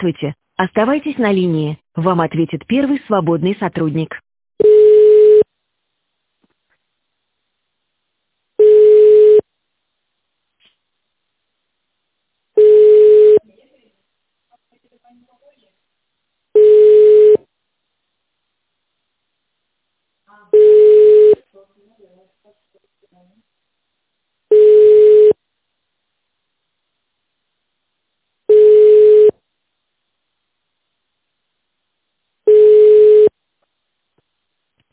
Здравствуйте. Оставайтесь на линии. Вам ответит первый свободный сотрудник.